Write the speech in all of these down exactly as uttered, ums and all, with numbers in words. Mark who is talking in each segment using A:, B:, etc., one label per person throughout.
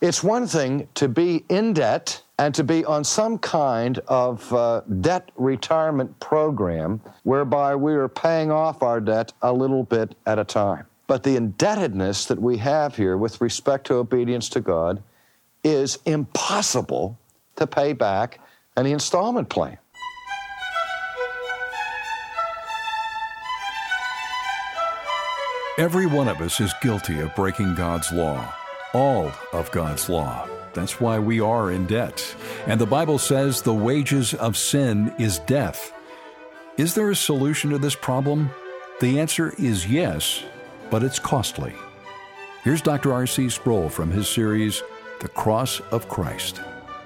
A: It's one thing to be in debt and to be on some kind of uh, debt retirement program whereby we are paying off our debt a little bit at a time. But the indebtedness that we have here with respect to obedience to God is impossible to pay back any installment plan.
B: Every one of us is guilty of breaking God's law, all of God's law. That's why we are in debt. And the Bible says the wages of sin is death. Is there a solution to this problem? The answer is yes, but it's costly. Here's Doctor R C Sproul from his series, The Cross of Christ.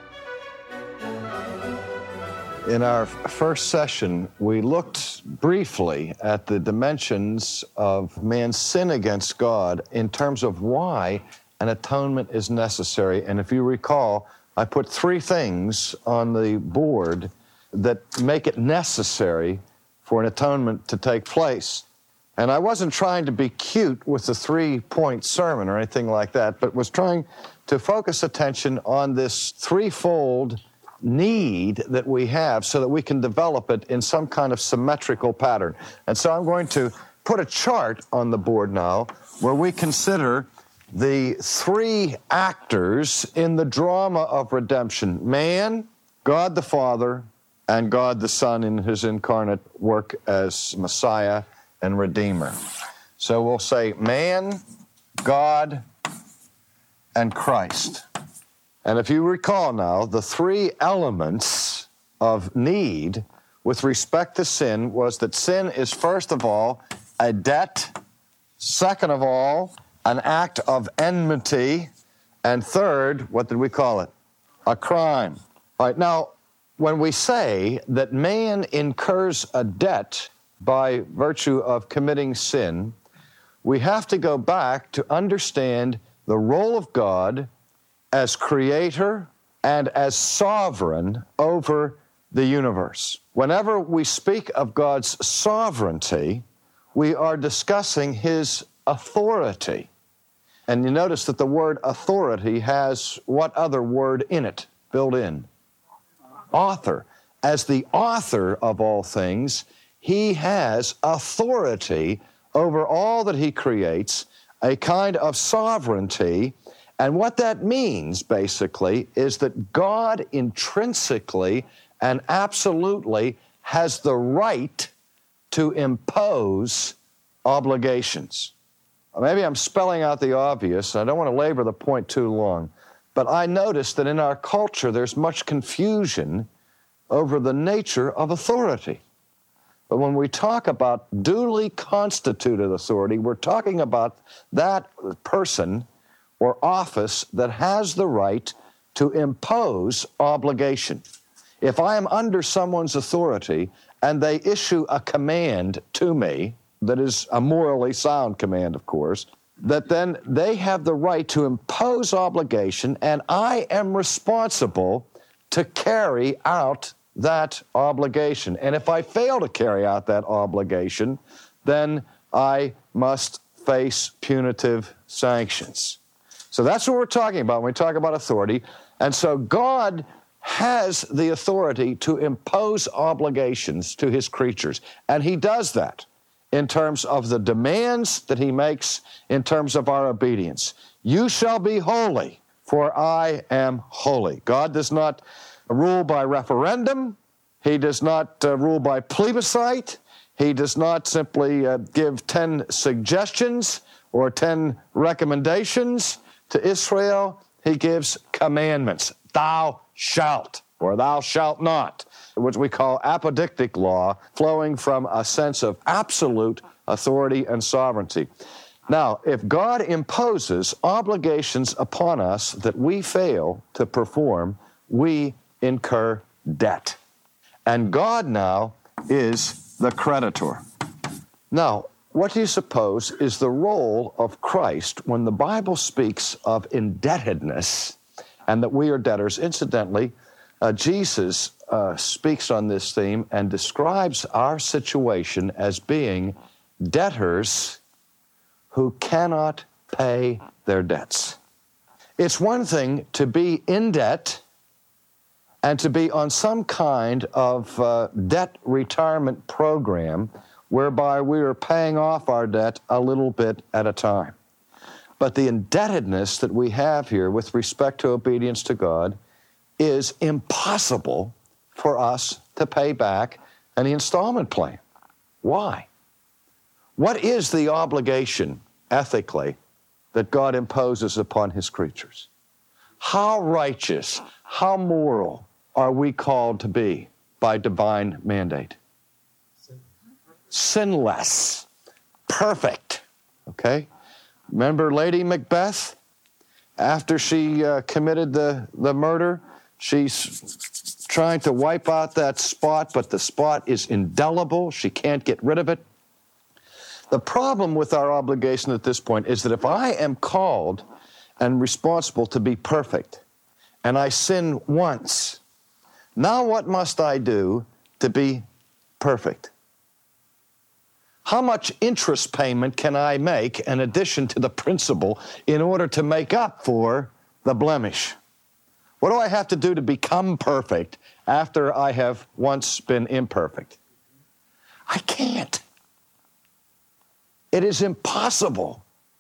A: In our first session, we looked briefly at the dimensions of man's sin against God in terms of why an atonement is necessary. And if you recall, I put three things on the board that make it necessary for an atonement to take place. And I wasn't trying to be cute with the three-point sermon or anything like that, but was trying to focus attention on this threefold need that we have so that we can develop it in some kind of symmetrical pattern. And so I'm going to put a chart on the board now where we consider the three actors in the drama of redemption: man, God the Father, and God the Son in his incarnate work as Messiah and Redeemer. So we'll say man, God, and Christ. And if you recall now, the three elements of need with respect to sin was that sin is, first of all, a debt, second of all, an act of enmity, and third, what did we call it? A crime. All right, now, when we say that man incurs a debt by virtue of committing sin, we have to go back to understand the role of God as creator and as sovereign over the universe. Whenever we speak of God's sovereignty, we are discussing his authority. And you notice that the word authority has what other word in it, built in? Author. As the author of all things, he has authority over all that he creates, a kind of sovereignty. And what that means, basically, is that God intrinsically and absolutely has the right to impose obligations. Maybe I'm spelling out the obvious. I don't want to labor the point too long. But I notice that in our culture, there's much confusion over the nature of authority. But when we talk about duly constituted authority, we're talking about that person or office that has the right to impose obligation. If I am under someone's authority and they issue a command to me, that is a morally sound command, of course, that then they have the right to impose obligation, and I am responsible to carry out that obligation. And if I fail to carry out that obligation, then I must face punitive sanctions. So that's what we're talking about when we talk about authority. And so God has the authority to impose obligations to his creatures, and he does that in terms of the demands that he makes in terms of our obedience. You shall be holy, for I am holy. God does not rule by referendum. He does not uh, rule by plebiscite. He does not simply uh, give ten suggestions or ten recommendations to Israel. He gives commandments. Thou shalt, or thou shalt not, which we call apodictic law, flowing from a sense of absolute authority and sovereignty. Now, if God imposes obligations upon us that we fail to perform, we incur debt. And God now is the creditor. Now, what do you suppose is the role of Christ when the Bible speaks of indebtedness and that we are debtors? Incidentally, uh, Jesus uh, speaks on this theme and describes our situation as being debtors who cannot pay their debts. It's one thing to be in debt and to be on some kind of uh, debt retirement program whereby we are paying off our debt a little bit at a time. But the indebtedness that we have here with respect to obedience to God is impossible for us to pay back any installment plan. Why? What is the obligation ethically that God imposes upon his creatures? How righteous, how moral are we called to be by divine mandate? Sinless, perfect, okay? Remember Lady Macbeth? After she uh, committed the, the murder, she's trying to wipe out that spot, but the spot is indelible. She can't get rid of it. The problem with our obligation at this point is that if I am called and responsible to be perfect, and I sin once, now what must I do to be perfect? How much interest payment can I make in addition to the principal in order to make up for the blemish? What do I have to do to become perfect after I have once been imperfect? I can't. It is impossible.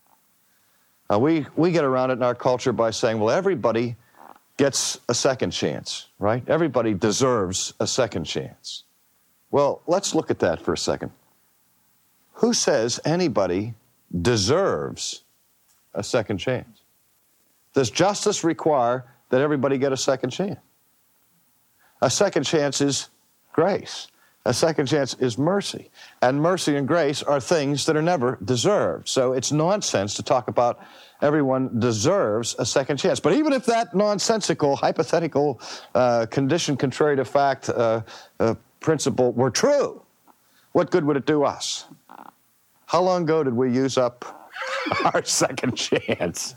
A: Uh, we, we get around it in our culture by saying, well, everybody gets a second chance, right? Everybody deserves a second chance. Well, let's look at that for a second. Who says anybody deserves a second chance? Does justice require that everybody get a second chance? A second chance is grace. A second chance is mercy. And mercy and grace are things that are never deserved. So it's nonsense to talk about everyone deserves a second chance. But even if that nonsensical, hypothetical, uh, condition contrary to fact uh, uh, principle were true, what good would it do us? How long ago did we use up our second chance?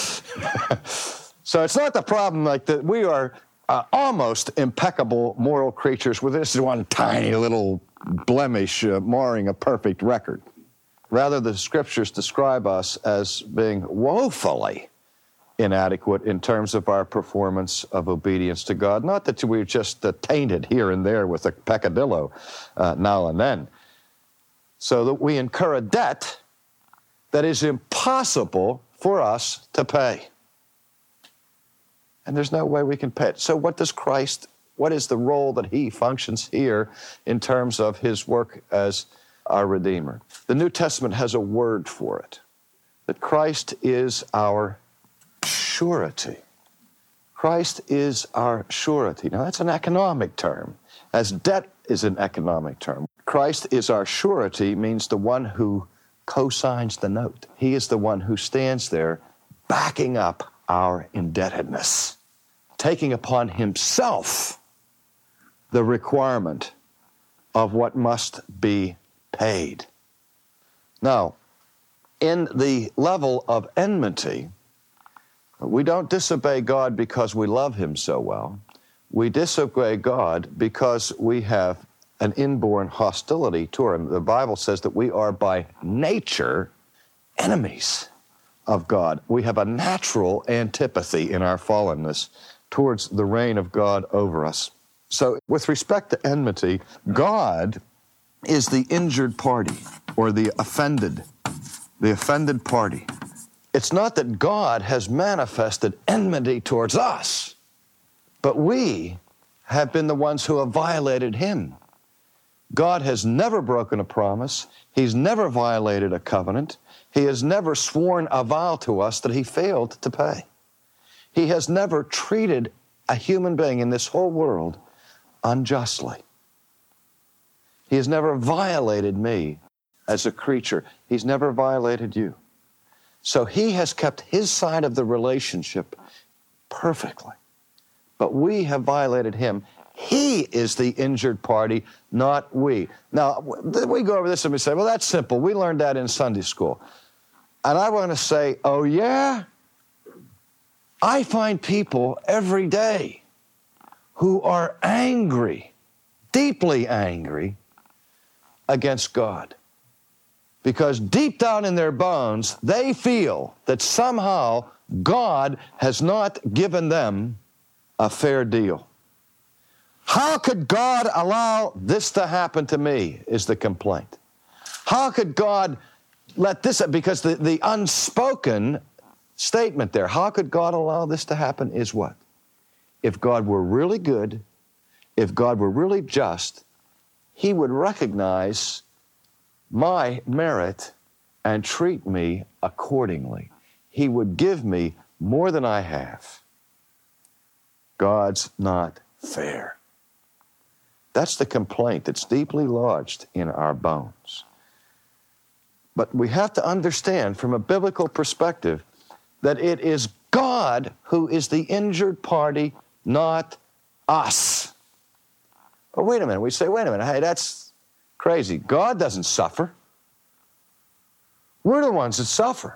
A: So it's not the problem like that we are uh, almost impeccable moral creatures with this one tiny little blemish uh, marring a perfect record. Rather, the scriptures describe us as being woefully inadequate in terms of our performance of obedience to God. Not that we're just uh, tainted here and there with a peccadillo uh, now and then, so that we incur a debt that is impossible for us to pay. And there's no way we can pay it. So what does Christ, what is the role that he functions here in terms of his work as our Redeemer? The New Testament has a word for it, that Christ is our surety. Christ is our surety. Now that's an economic term, as debt is an economic term. Christ is our surety means the one who co-signs the note. He is the one who stands there backing up our indebtedness, taking upon himself the requirement of what must be paid. Now, in the level of enmity, we don't disobey God because we love him so well. We disobey God because we have an inborn hostility toward him. The Bible says that we are by nature enemies of God. We have a natural antipathy in our fallenness towards the reign of God over us. So with respect to enmity, God is the injured party or the offended, the offended party. It's not that God has manifested enmity towards us, but we have been the ones who have violated him. God has never broken a promise. He's never violated a covenant. He has never sworn a vow to us that he failed to pay. He has never treated a human being in this whole world unjustly. He has never violated me as a creature. He's never violated you. So he has kept his side of the relationship perfectly. But we have violated him. He is the injured party, not we. Now, we go over this and we say, well, that's simple. We learned that in Sunday school. And I want to say, oh, yeah? I find people every day who are angry, deeply angry, against God. Because deep down in their bones, they feel that somehow God has not given them a fair deal. How could God allow this to happen to me, is the complaint. How could God let this, because the, the unspoken statement there, how could God allow this to happen is what? If God were really good, if God were really just, He would recognize my merit and treat me accordingly. He would give me more than I have. God's not fair. That's the complaint that's deeply lodged in our bones. But we have to understand from a biblical perspective that it is God who is the injured party, not us. Oh, wait a minute. We say, wait a minute. Hey, that's crazy. God doesn't suffer. We're the ones that suffer.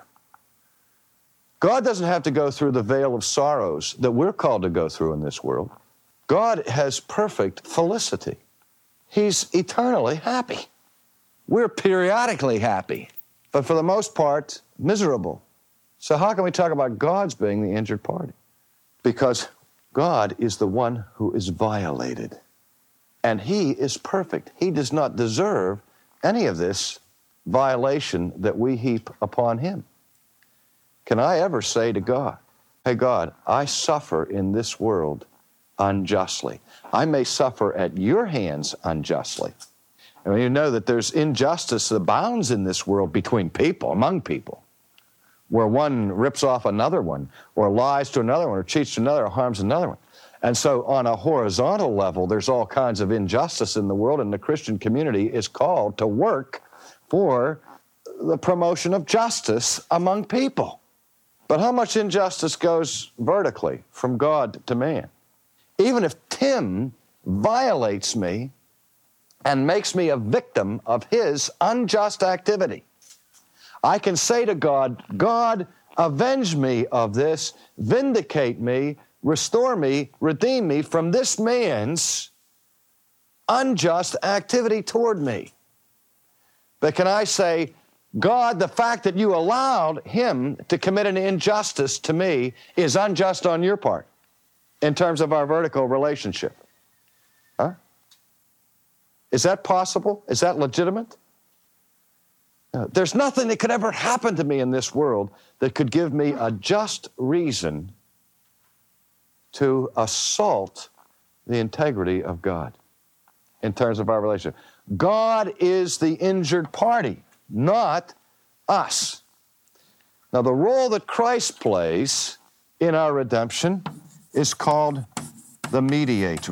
A: God doesn't have to go through the veil of sorrows that we're called to go through in this world. God has perfect felicity. He's eternally happy. We're periodically happy, but for the most part, miserable. So how can we talk about God's being the injured party? Because God is the one who is violated, and He is perfect. He does not deserve any of this violation that we heap upon Him. Can I ever say to God, hey, God, I suffer in this world unjustly. I may suffer at your hands unjustly. And you know that there's injustice that abounds in this world between people, among people, where one rips off another one, or lies to another one, or cheats to another, or harms another one. And so on a horizontal level, there's all kinds of injustice in the world, and the Christian community is called to work for the promotion of justice among people. But how much injustice goes vertically from God to man? Even if Tim violates me and makes me a victim of his unjust activity, I can say to God, God, avenge me of this, vindicate me, restore me, redeem me from this man's unjust activity toward me. But can I say, God, the fact that you allowed him to commit an injustice to me is unjust on your part in terms of our vertical relationship? Huh? Is that possible? Is that legitimate? No. There's nothing that could ever happen to me in this world that could give me a just reason to assault the integrity of God in terms of our relationship. God is the injured party, not us. Now, the role that Christ plays in our redemption is called the mediator.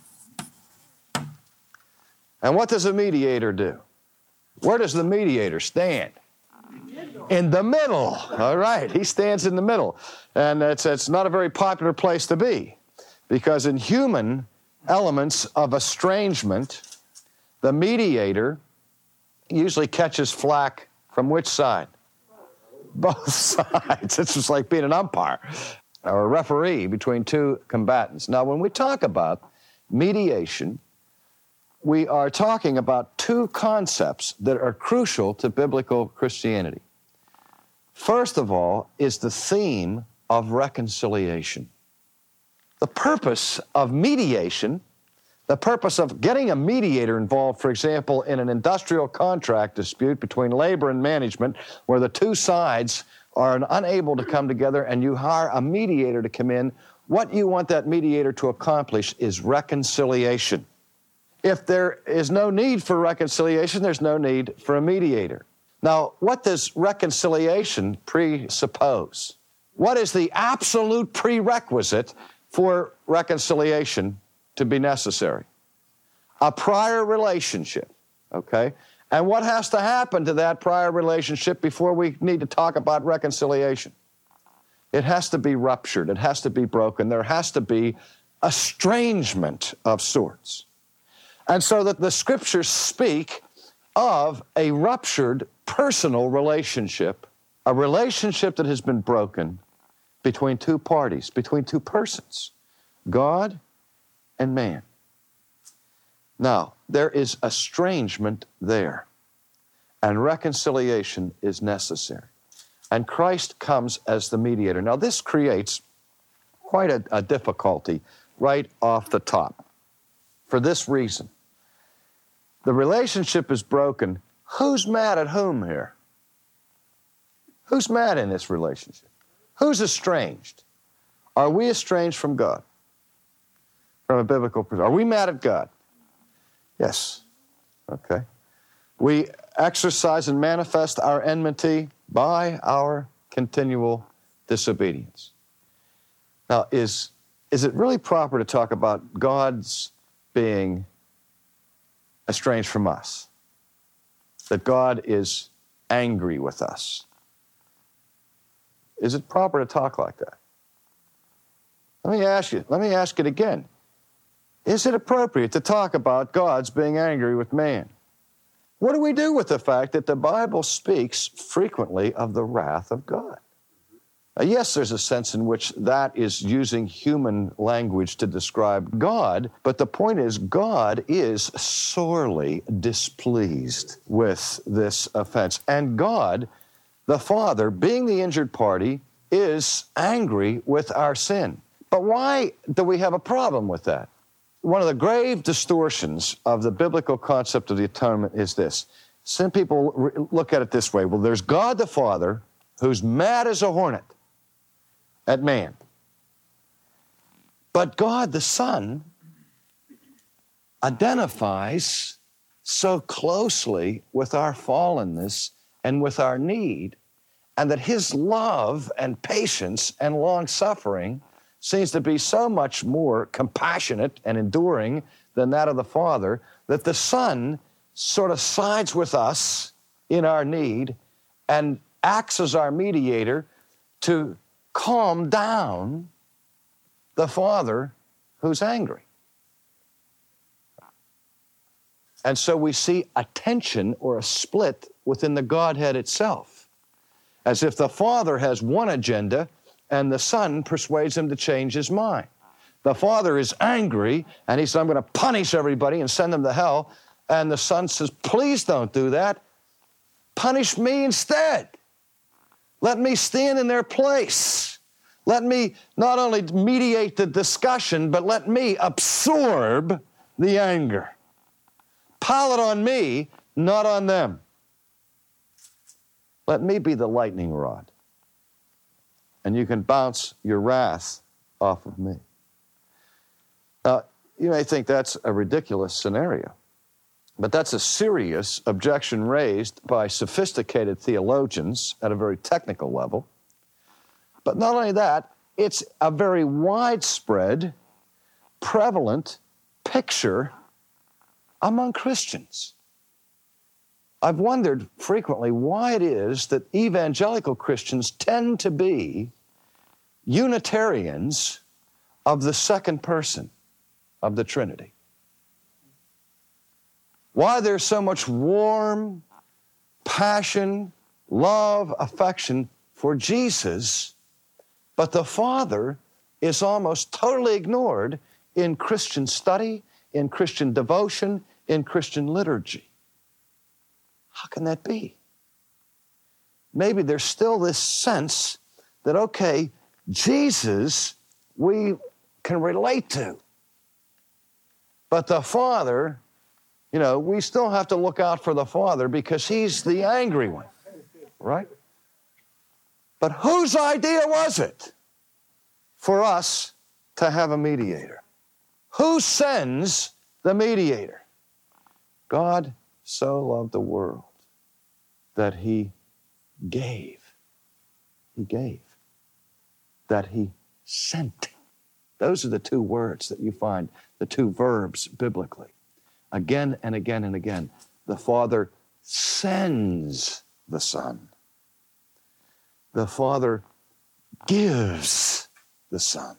A: And what does a mediator do? Where does the mediator stand? In the middle. All right, he stands in the middle. And it's, it's not a very popular place to be, because in human elements of estrangement, the mediator usually catches flack from which side? Both sides. It's just like being an umpire or a referee between two combatants. Now, when we talk about mediation, we are talking about two concepts that are crucial to biblical Christianity. First of all is the theme of reconciliation. The purpose of mediation, the purpose of getting a mediator involved, for example, in an industrial contract dispute between labor and management, where the two sides are unable to come together and you hire a mediator to come in, what you want that mediator to accomplish is reconciliation. If there is no need for reconciliation, there's no need for a mediator. Now, what does reconciliation presuppose? What is the absolute prerequisite for reconciliation to be necessary? A prior relationship, okay? And what has to happen to that prior relationship before we need to talk about reconciliation? It has to be ruptured. It has to be broken. There has to be estrangement of sorts. And so that the Scriptures speak of a ruptured personal relationship, a relationship that has been broken between two parties, between two persons, God and man. Now, there is estrangement there, and reconciliation is necessary. and Christ comes as the mediator. Now, this creates quite a, a difficulty right off the top for this reason. The relationship is broken. Who's mad at whom here? Who's mad in this relationship? Who's estranged? Are we estranged from God? From a biblical perspective. Are we mad at God? Yes. Okay. We exercise and manifest our enmity by our continual disobedience. Now, is, is it really proper to talk about God's being estranged from us? That God is angry with us? Is it proper to talk like that? Let me ask you, let me ask it again. Is it appropriate to talk about God's being angry with man? What do we do with the fact that the Bible speaks frequently of the wrath of God? Now, yes, there's a sense in which that is using human language to describe God, but the point is God is sorely displeased with this offense. And God, the Father, being the injured party, is angry with our sin. But why do we have a problem with that? One of the grave distortions of the biblical concept of the atonement is this. Some people look at it this way. Well, there's God the Father, who's mad as a hornet at man. But God the Son identifies so closely with our fallenness and with our need, and that his love and patience and long-suffering seems to be so much more compassionate and enduring than that of the Father, that the Son sort of sides with us in our need and acts as our mediator to calm down the Father who's angry. And so we see a tension or a split within the Godhead itself, as if the Father has one agenda and the Son persuades him to change his mind. The Father is angry, and he says, I'm going to punish everybody and send them to hell. And the Son says, please don't do that. Punish me instead. Let me stand in their place. Let me not only mediate the discussion, but let me absorb the anger. Pile it on me, not on them. Let me be the lightning rod, and you can bounce your wrath off of me. Now, you may think that's a ridiculous scenario, but that's a serious objection raised by sophisticated theologians at a very technical level. But not only that, it's a very widespread, prevalent picture among Christians. I've wondered frequently why it is that evangelical Christians tend to be Unitarians of the second person of the Trinity. Why there's so much warm passion, love, affection for Jesus, but the Father is almost totally ignored in Christian study, in Christian devotion, in Christian liturgy. How can that be? Maybe there's still this sense that, okay, Jesus we can relate to, but the Father, you know, we still have to look out for the Father because he's the angry one, right? But whose idea was it for us to have a mediator? Who sends the mediator? God so loved the world that he gave. He gave. That he sent. Those are the two words that you find, the two verbs biblically. Again and again and again, the Father sends the Son. The Father gives the Son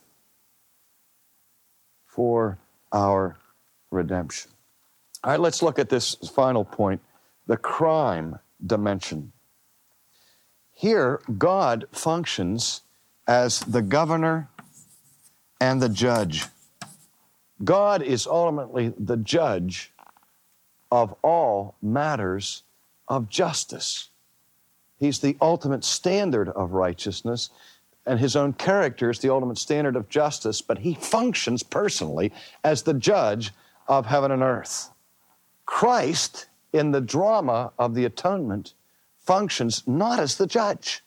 A: for our redemption. All right, let's look at this final point, the crime dimension. Here, God functions as the governor and the judge. God is ultimately the judge of all matters of justice. He's the ultimate standard of righteousness, and his own character is the ultimate standard of justice, but he functions personally as the judge of heaven and earth. Christ, in the drama of the atonement, functions not as the judge.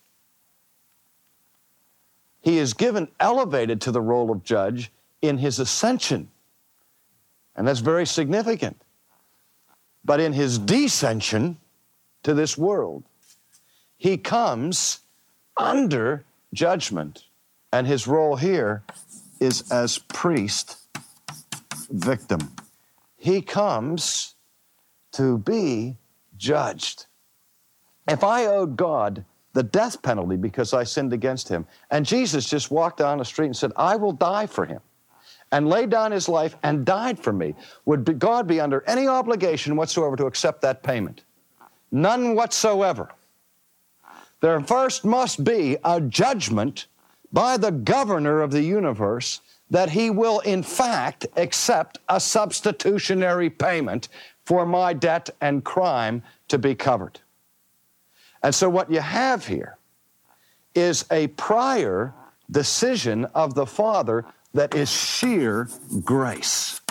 A: He is given, elevated to the role of judge in his ascension, and that's very significant. But in his descension to this world, he comes under judgment, and his role here is as priest victim. He comes to be judged. If I owed God the death penalty because I sinned against him, and Jesus just walked down the street and said, I will die for him, and laid down his life and died for me, would God be under any obligation whatsoever to accept that payment? None whatsoever. There first must be a judgment by the governor of the universe that he will in fact accept a substitutionary payment for my debt and crime to be covered. And so what you have here is a prior decision of the Father that is sheer grace.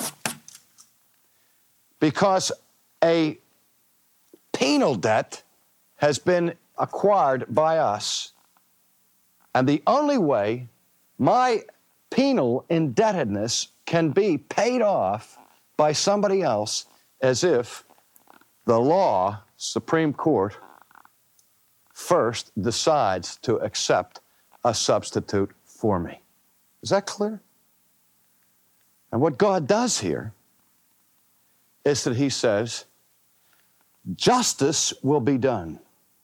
A: Because a penal debt has been acquired by us, and the only way my penal indebtedness can be paid off by somebody else as if the law, Supreme Court, first decides to accept a substitute for me. Is that clear? And what God does here is that he says, justice will be done.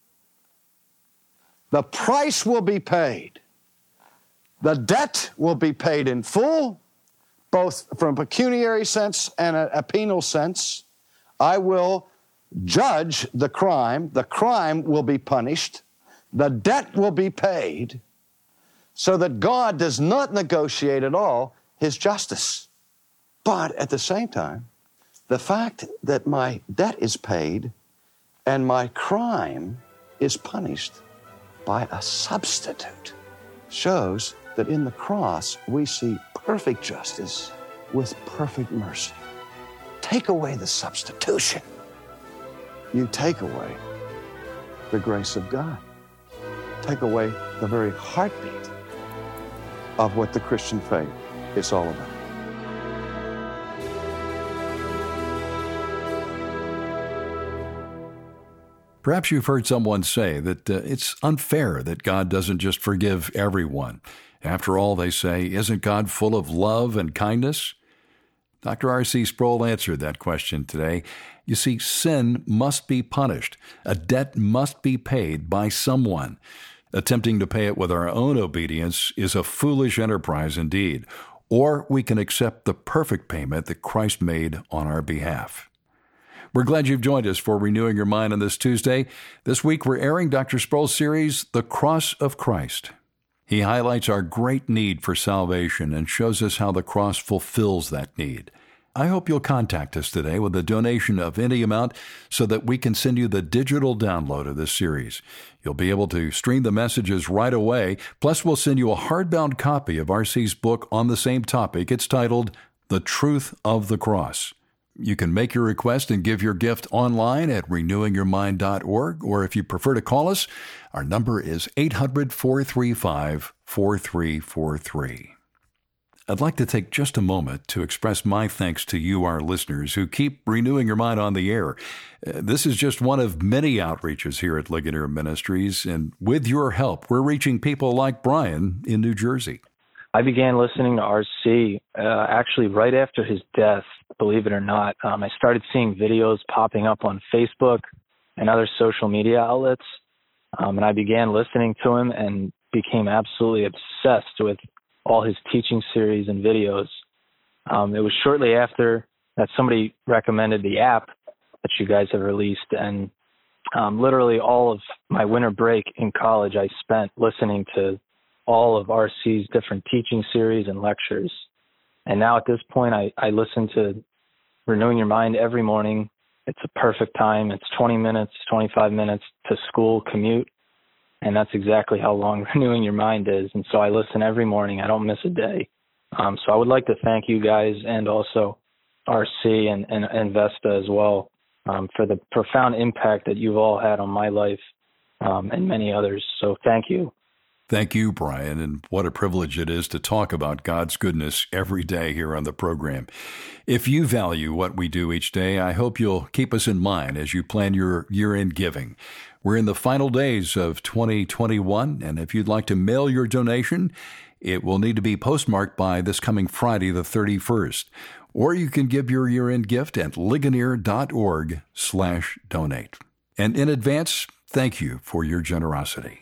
A: The price will be paid. The debt will be paid in full, both from a pecuniary sense and a, a penal sense. I will judge the crime. The crime will be punished. The debt will be paid, so that God does not negotiate at all his justice. But at the same time, the fact that my debt is paid and my crime is punished by a substitute shows that in the cross we see perfect justice with perfect mercy. Take away the substitution, you take away the grace of God. Take away the very heartbeat of what the Christian faith is all about.
B: Perhaps you've heard someone say that uh, it's unfair that God doesn't just forgive everyone. After all, they say, isn't God full of love and kindness? Doctor R C Sproul answered that question today. You see, sin must be punished. A debt must be paid by someone. Attempting to pay it with our own obedience is a foolish enterprise indeed. Or we can accept the perfect payment that Christ made on our behalf. We're glad you've joined us for Renewing Your Mind on this Tuesday. This week we're airing Doctor Sproul's series, The Cross of Christ. He highlights our great need for salvation and shows us how the cross fulfills that need. I hope you'll contact us today with a donation of any amount so that we can send you the digital download of this series. You'll be able to stream the messages right away. Plus, we'll send you a hardbound copy of R C's book on the same topic. It's titled, The Truth of the Cross. You can make your request and give your gift online at renewing your mind dot org, or if you prefer to call us, our number is eight hundred, four three five, four three four three. I'd like to take just a moment to express my thanks to you, our listeners, who keep Renewing Your Mind on the air. Uh, this is just one of many outreaches here at Ligonier Ministries, and with your help, we're reaching people like Brian in New Jersey.
C: I began listening to R C uh, actually right after his death, believe it or not. Um, I started seeing videos popping up on Facebook and other social media outlets, um, and I began listening to him and became absolutely obsessed with all his teaching series and videos. Um, it was shortly after that somebody recommended the app that you guys have released, and um, literally all of my winter break in college I spent listening to all of R C's different teaching series and lectures. And now at this point, I, I listen to Renewing Your Mind every morning. It's a perfect time. It's twenty minutes, twenty-five minutes to school commute. And that's exactly how long renewing your mind is. And so I listen every morning. I don't miss a day. Um, so I would like to thank you guys and also R C and, and, and Vesta as well um, for the profound impact that you've all had on my life um, and many others. So thank you.
B: Thank you, Brian, and what a privilege it is to talk about God's goodness every day here on the program. If you value what we do each day, I hope you'll keep us in mind as you plan your year-end giving. We're in the final days of twenty twenty-one, and if you'd like to mail your donation, it will need to be postmarked by this coming Friday, the thirty-first. Or you can give your year-end gift at Ligonier.org slash donate. And in advance, thank you for your generosity.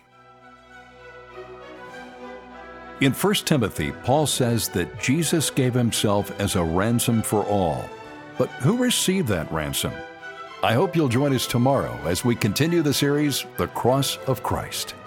B: In First Timothy, Paul says that Jesus gave himself as a ransom for all. But who received that ransom? I hope you'll join us tomorrow as we continue the series, The Cross of Christ.